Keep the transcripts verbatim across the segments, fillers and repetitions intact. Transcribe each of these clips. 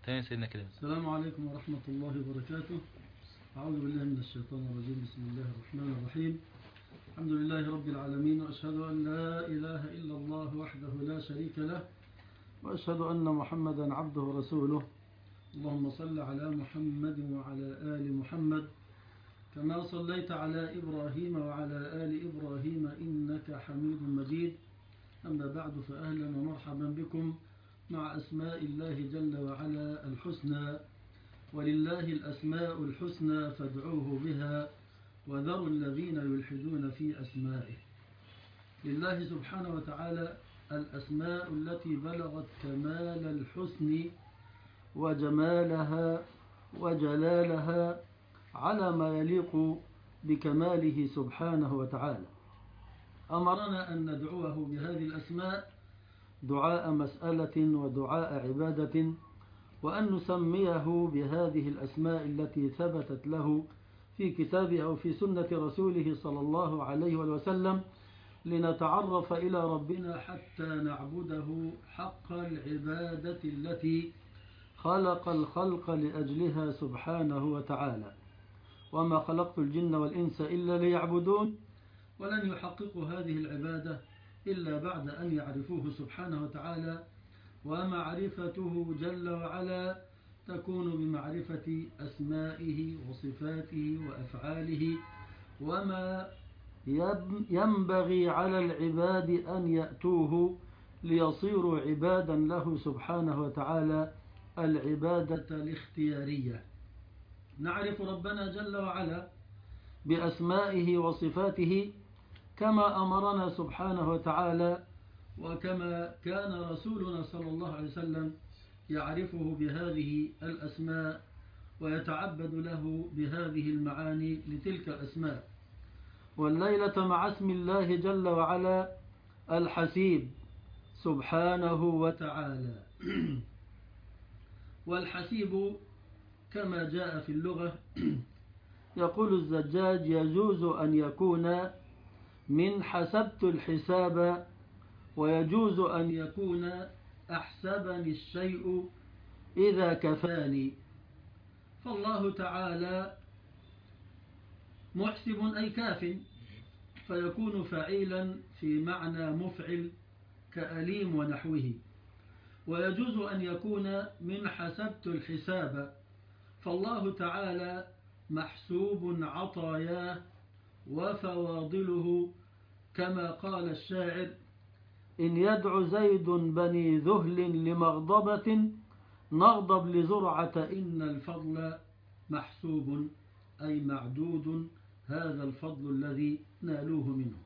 تاني سيدنا كده. السلام عليكم ورحمة الله وبركاته. أعوذ بالله من الشيطان الرجيم. بسم الله الرحمن الرحيم. الحمد لله رب العالمين، وأشهد أن لا إله إلا الله وحده لا شريك له، وأشهد أن محمدا عبده ورسوله. اللهم صل على محمد وعلى آل محمد كما صليت على إبراهيم وعلى آل إبراهيم إنك حميد مجيد. أما بعد، فأهلا ومرحبا بكم مع أسماء الله جل وعلا الحسنى، ولله الأسماء الحسنى فادعوه بها وذروا الذين يلحدون في أسمائه. لله سبحانه وتعالى الأسماء التي بلغت كمال الحسن وجمالها وجلالها على ما يليق بكماله سبحانه وتعالى. أمرنا أن ندعوه بهذه الأسماء دعاء مسألة ودعاء عبادة، وأن نسميه بهذه الأسماء التي ثبتت له في كتابه أو في سنة رسوله صلى الله عليه وسلم، لنتعرف إلى ربنا حتى نعبده حق العبادة التي خلق الخلق لأجلها سبحانه وتعالى. وما خلقت الجن والإنس إلا ليعبدون، ولن يحققوا هذه العبادة إلا بعد أن يعرفوه سبحانه وتعالى، ومعرفته جل وعلا تكون بمعرفة أسمائه وصفاته وأفعاله، وما ينبغي على العباد أن يأتوه ليصيروا عبادا له سبحانه وتعالى، العبادة الاختيارية. نعرف ربنا جل وعلا بأسمائه وصفاته كما أمرنا سبحانه وتعالى، وكما كان رسولنا صلى الله عليه وسلم يعرفه بهذه الأسماء ويتعبد له بهذه المعاني لتلك الأسماء. والليلة مع اسم الله جل وعلا الحسيب سبحانه وتعالى. والحسيب كما جاء في اللغة يقول الزجاج: يجوز أن يكون من حسبت الحساب، ويجوز أن يكون أحسبني الشيء إذا كفاني. فالله تعالى محسب أي كاف، فيكون فعيلا في معنى مفعل كأليم ونحوه. ويجوز أن يكون من حسبت الحساب، فالله تعالى محسوب عطاياه وفواضله، كما قال الشاعر: إن يدع زيد بني ذهل لمغضبة نغضب لزرعة إن الفضل محسوب، أي معدود هذا الفضل الذي نالوه منه.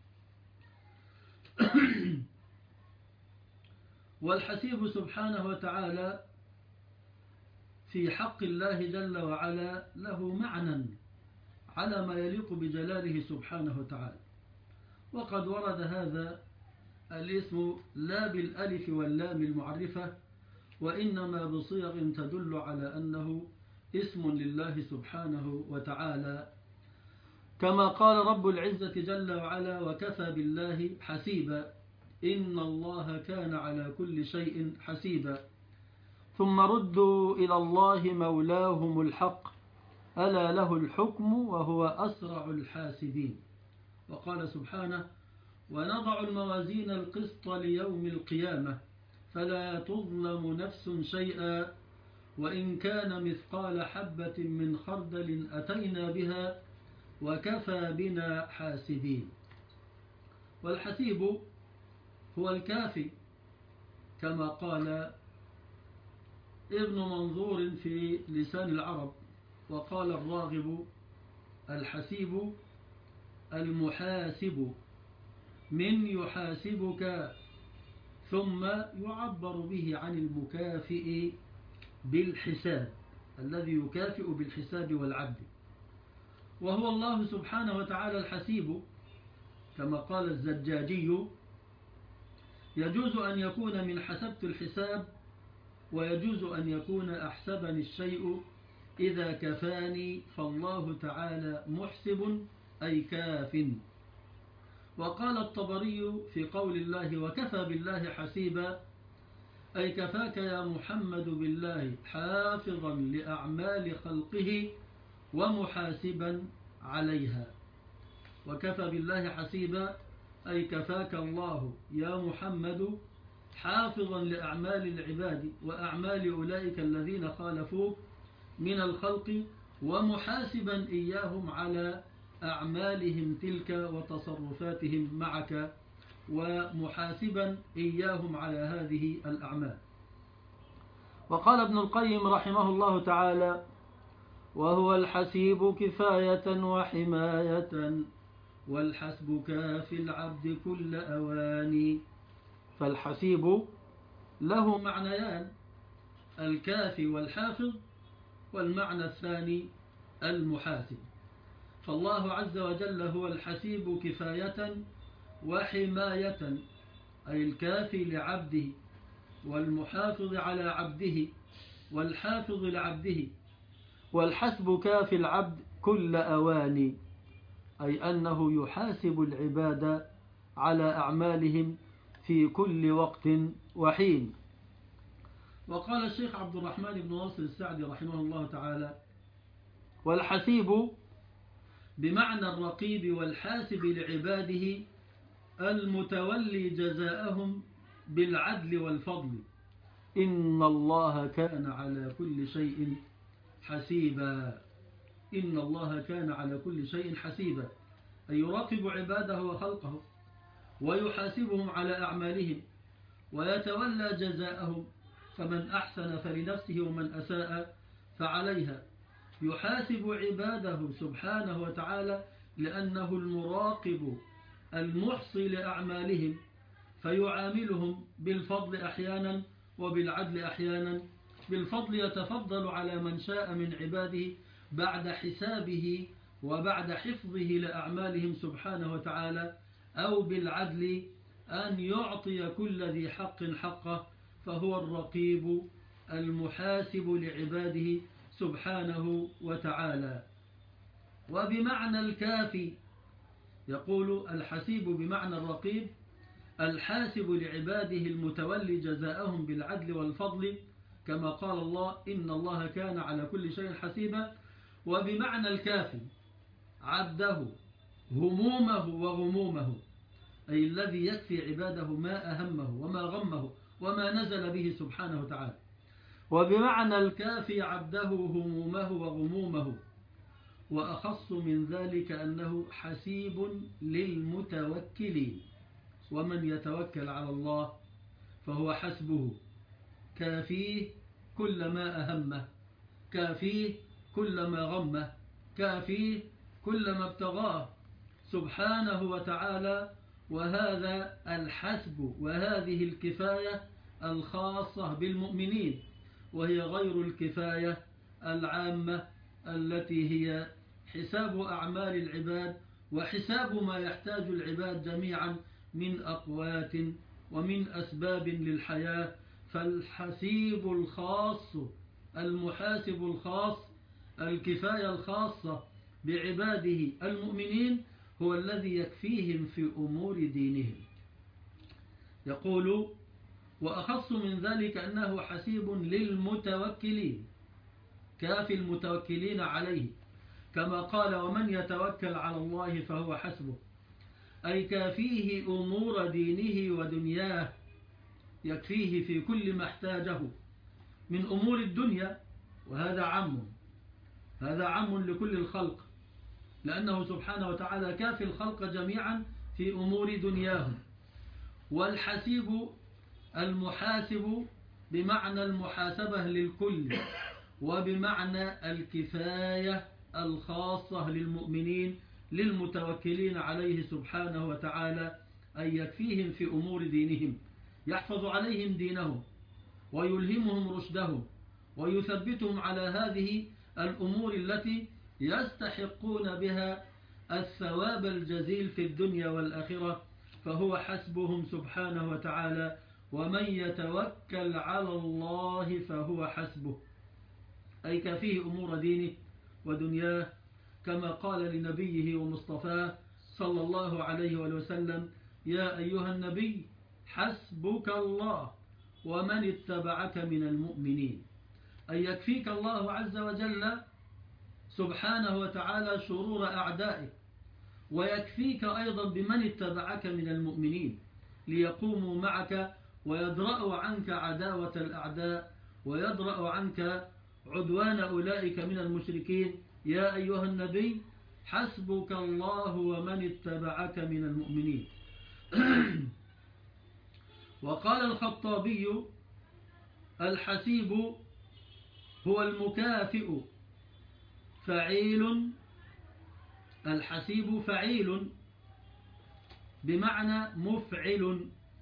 والحسيب سبحانه وتعالى في حق الله جل وعلا له معنى على ما يليق بجلاله سبحانه وتعالى. وقد ورد هذا الاسم لا بالألف واللام المعرفة، وإنما بصيغ تدل على أنه اسم لله سبحانه وتعالى، كما قال رب العزة جل وعلا: وكفى بالله حسيبا إن الله كان على كل شيء حسيبا. ثم ردوا إلى الله مولاهم الحق ألا له الحكم وهو أسرع الحاسبين. وقال سبحانه: ونضع الموازين القسط ليوم القيامة فلا تظلم نفس شيئا وإن كان مثقال حبة من خردل أتينا بها وكفى بنا حاسبين. والحسيب هو الكافي، كما قال ابن منظور في لسان العرب. وقال الراغب: الحسيب المحاسب من يحاسبك، ثم يعبر به عن المكافئ بالحساب، الذي يكافئ بالحساب والعدل، وهو الله سبحانه وتعالى الحسيب. كما قال الزجاجي: يجوز أن يكون من حسبت الحساب، ويجوز أن يكون أحسبني الشيء إذا كفاني، فالله تعالى محسب أي كاف. وقال الطبري في قول الله: وكفى بالله حسيبا: أي كفاك يا محمد بالله حافظا لأعمال خلقه ومحاسبا عليها. وكفى بالله حسيبا أي كفاك الله يا محمد حافظا لأعمال العباد وأعمال أولئك الذين خالفوك من الخلق ومحاسبا إياهم على أعمالهم تلك وتصرفاتهم معك ومحاسبا إياهم على هذه الأعمال. وقال ابن القيم رحمه الله تعالى: وهو الحسيب كفاية وحماية والحسب كافي العبد كل أواني. فالحسيب له معنيان: الكافي والحافظ، والمعنى الثاني المحاسب. فالله عز وجل هو الحسيب كفاية وحماية، أي الكافي لعبده والمحافظ على عبده والحافظ لعبده. والحسب كافي العبد كل أواني، أي أنه يحاسب العباد على أعمالهم في كل وقت وحين. وقال الشيخ عبد الرحمن بن ناصر السعدي رحمه الله تعالى: والحسيب بمعنى الرقيب والحاسب لعباده المتولي جزاءهم بالعدل والفضل. إن الله كان على كل شيء حسيبا. إن الله كان على كل شيء حسيبا، أي يراقب عباده وخلقه ويحاسبهم على أعمالهم ويتولى جزاءهم، فمن أحسن فلنفسه ومن أساء فعليها. يحاسب عباده سبحانه وتعالى لأنه المراقب المحصي لأعمالهم، فيعاملهم بالفضل أحيانا وبالعدل أحيانا. بالفضل يتفضل على من شاء من عباده بعد حسابه وبعد حفظه لأعمالهم سبحانه وتعالى، أو بالعدل أن يعطي كل ذي حق حقه، فهو الرقيب المحاسب لعباده سبحانه وتعالى. وبمعنى الكافي يقول الحسيب بمعنى الرقيب الحاسب لعباده المتولي جزاءهم بالعدل والفضل، كما قال الله: إن الله كان على كل شيء حسيبا. وبمعنى الكافي عبده همومه وغمومه، أي الذي يكفي عباده ما أهمه وما غمه وما نزل به سبحانه وتعالى. وبمعنى الكافي عبده همومه وغمومه. وأخص من ذلك أنه حسيب للمتوكلين، ومن يتوكل على الله فهو حسبه، كافيه كل ما أهمه، كافيه كل ما غمه، كافيه كل ما ابتغاه سبحانه وتعالى. وهذا الحسب وهذه الكفاية الخاصة بالمؤمنين، وهي غير الكفاية العامة التي هي حساب أعمال العباد وحساب ما يحتاج العباد جميعا من أقوات ومن أسباب للحياة. فالحسيب الخاص المحاسب الخاص الكفاية الخاصة بعباده المؤمنين هو الذي يكفيهم في أمور دينهم. يقول: وأخص من ذلك أنه حسيب للمتوكلين، كافي المتوكلين عليه، كما قال: ومن يتوكل على الله فهو حسبه، أي كافيه أمور دينه ودنياه، يكفيه في كل ما احتاجه من أمور الدنيا. وهذا عام، هذا عام لكل الخلق، لأنه سبحانه وتعالى كافي الخلق جميعا في أمور دنياهم. والحسيب المحاسب بمعنى المحاسبة للكل، وبمعنى الكفاية الخاصة للمؤمنين للمتوكلين عليه سبحانه وتعالى، أن يكفيهم في أمور دينهم، يحفظ عليهم دينهم ويلهمهم رشدهم ويثبتهم على هذه الأمور التي يستحقون بها الثواب الجزيل في الدنيا والآخرة، فهو حسبهم سبحانه وتعالى. ومن يتوكل على الله فهو حسبه، أي كافيه أمور دينه ودنياه، كما قال لنبيه ومصطفاه صلى الله عليه وسلم: يا أيها النبي حسبك الله ومن اتبعك من المؤمنين. أن يكفيك الله عز وجل سبحانه وتعالى شرور أعدائك، ويكفيك أيضا بمن اتبعك من المؤمنين ليقوموا معك ويدرأوا عنك عداوة الأعداء، ويدرأوا عنك عدوان أولئك من المشركين. يا أيها النبي حسبك الله ومن اتبعك من المؤمنين. وقال الخطابي: الحسيب هو المكافئ فعيل. الحسيب فعيل بمعنى مفعل،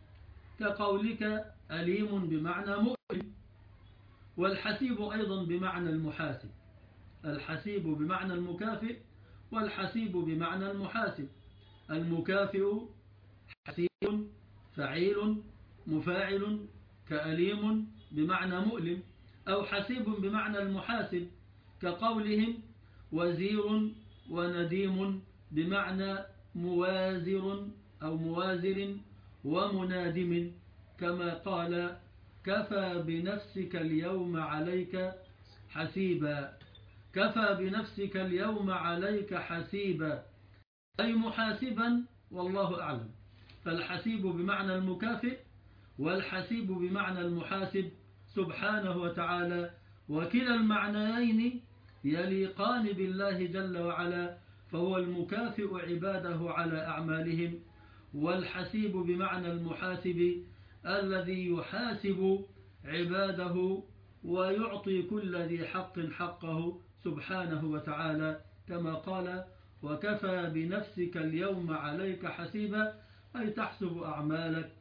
كقولك أليم بمعنى مؤلم. والحسيب أيضا بمعنى المحاسب. الحسيب بمعنى المكافئ، والحسيب بمعنى المحاسب. المكافئ حسيب فعيل مفاعل، كأليم بمعنى مؤلم، أو حسيب بمعنى المحاسب، كقولهم وزير ونديم بمعنى موازر أو موازر ومنادم، كما قال: كفى بنفسك اليوم عليك حسيبا. كفى بنفسك اليوم عليك حسيبا، أي محاسبا، والله أعلم. فالحسيب بمعنى المكافئ، والحسيب بمعنى المحاسب سبحانه وتعالى، وكلا المعنيين يليقان بالله جل وعلا، فهو المكافئ عباده على أعمالهم، والحسيب بمعنى المحاسب الذي يحاسب عباده ويعطي كل ذي حق حقه سبحانه وتعالى، كما قال: وكفى بنفسك اليوم عليك حسيبا، أي تحسب أعمالك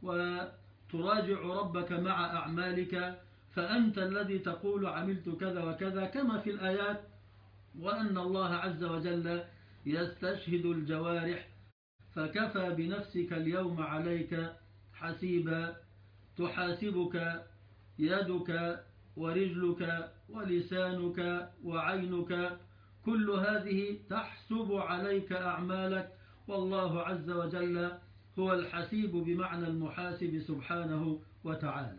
وتراجع ربك مع أعمالك، فأنت الذي تقول عملت كذا وكذا، كما في الآيات: وأن الله عز وجل يستشهد الجوارح، فكفى بنفسك اليوم عليك حسيبا. تحاسبك يدك ورجلك ولسانك وعينك، كل هذه تحسب عليك أعمالك، والله عز وجل هو الحسيب بمعنى المحاسب سبحانه وتعالى.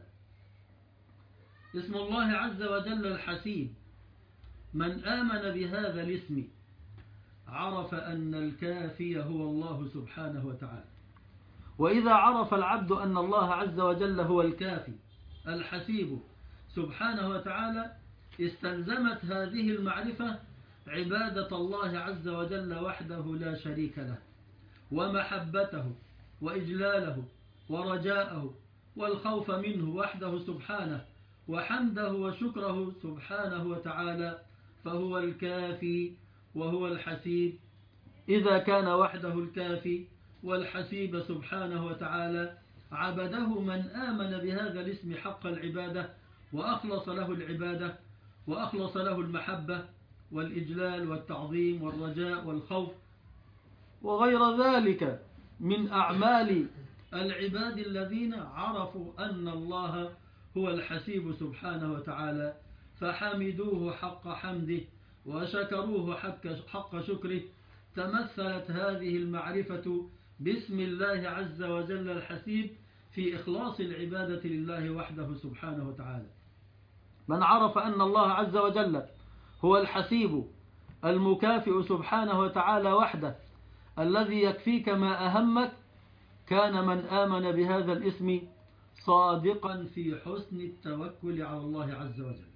اسم الله عز وجل الحسيب، من آمن بهذا الاسم عرف أن الكافي هو الله سبحانه وتعالى. وإذا عرف العبد أن الله عز وجل هو الكافي الحسيب سبحانه وتعالى، استلزمت هذه المعرفة عبادة الله عز وجل وحده لا شريك له، ومحبته وإجلاله ورجاءه والخوف منه وحده سبحانه، وحمده وشكره سبحانه وتعالى، فهو الكافي وهو الحسيب. إذا كان وحده الكافي والحسيب سبحانه وتعالى، عبده من آمن بهذا الاسم حق العبادة، وأخلص له العبادة، وأخلص له المحبة والإجلال والتعظيم والرجاء والخوف وغير ذلك من أعمال العباد الذين عرفوا أن الله هو الحسيب سبحانه وتعالى، فحمدوه حق حمده وشكروه حق شكره. تمثلت هذه المعرفة باسم الله عز وجل الحسيب في إخلاص العبادة لله وحده سبحانه وتعالى. من عرف أن الله عز وجل هو الحسيب المكافئ سبحانه وتعالى وحده، الذي يكفيك ما أهمك، كان من آمن بهذا الاسم صادقا في حسن التوكل على الله عز وجل،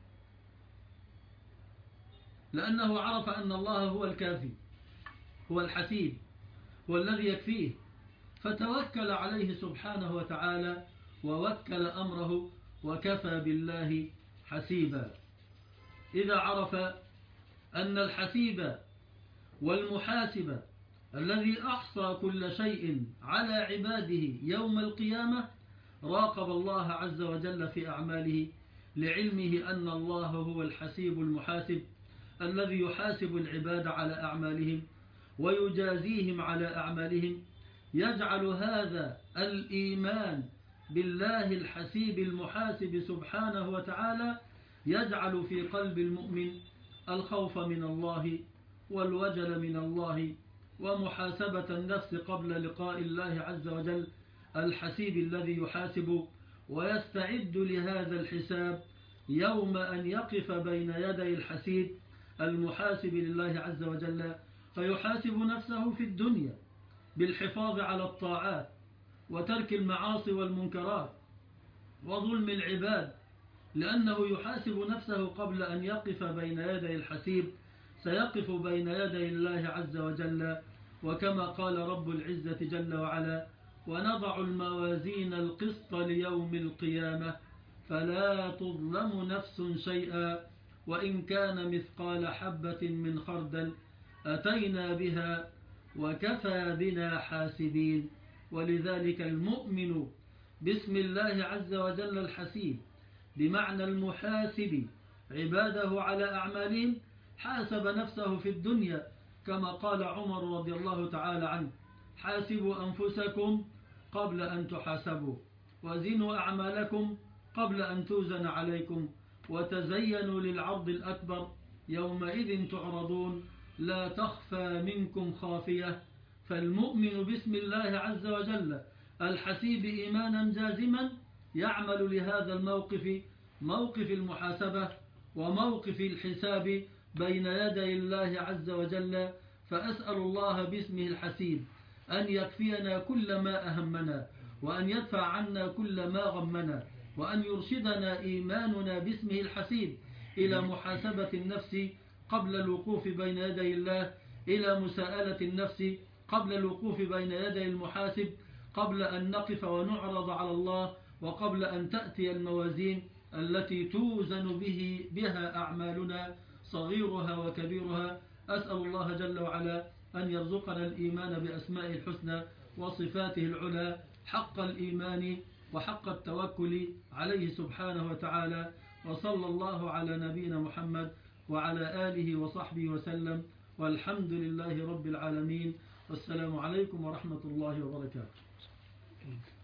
لأنه عرف أن الله هو الكافي، هو الحسيب، هو الذي يكفيه، فتوكل عليه سبحانه وتعالى ووكل أمره، وكفى بالله حسيبا. إذا عرف أن الحسيب والمحاسب الذي أحصى كل شيء على عباده يوم القيامة راقب الله عز وجل في أعماله، لعلمه أن الله هو الحسيب المحاسب الذي يحاسب العباد على أعمالهم ويجازيهم على أعمالهم، يجعل هذا الإيمان بالله الحسيب المحاسب سبحانه وتعالى يجعل في قلب المؤمن الخوف من الله والوجل من الله ومحاسبة النفس قبل لقاء الله عز وجل، الحسيب الذي يحاسب ويستعد لهذا الحساب يوم أن يقف بين يدي الحسيب المحاسب لله عز وجل، فيحاسب نفسه في الدنيا بالحفاظ على الطاعات وترك المعاصي والمنكرات وظلم العباد، لأنه يحاسب نفسه قبل أن يقف بين يدي الحسيب، سيقف بين يدي الله عز وجل. وكما قال رب العزة جل وعلا: ونضع الموازين القسط ليوم القيامة فلا تظلم نفس شيئا وإن كان مثقال حبة من خردل أتينا بها وكفى بنا حاسبين. ولذلك المؤمن باسم الله عز وجل الحسيب بمعنى المحاسب عباده على أعمالهم حاسب نفسه في الدنيا، كما قال عمر رضي الله تعالى عنه: حاسبوا أنفسكم قبل أن تحاسبوا، وزنوا أعمالكم قبل أن توزن عليكم، وتزينوا للعرض الأكبر يومئذ تعرضون لا تخفى منكم خافية. فالمؤمن باسم الله عز وجل الحسيب إيمانا جازما يعمل لهذا الموقف، موقف المحاسبة وموقف الحساب بين يدي الله عز وجل. فأسأل الله باسمه الحسيب أن يكفينا كل ما أهمنا، وأن يدفع عنا كل ما غمنا، وأن يرشدنا إيماننا باسمه الحسيب إلى محاسبة النفس قبل الوقوف بين يدي الله، إلى مساءلة النفس قبل الوقوف بين يدي المحاسب، قبل أن نقف ونعرض على الله، وقبل أن تأتي الموازين التي توزن به بها أعمالنا صغيرها وكبيرها. أسأل الله جل وعلا أن يرزقنا الإيمان بأسمائه الحسنى وصفاته العلى حق الإيمان وحق التوكل عليه سبحانه وتعالى. وصلى الله على نبينا محمد وعلى آله وصحبه وسلم، والحمد لله رب العالمين، والسلام عليكم ورحمة الله وبركاته.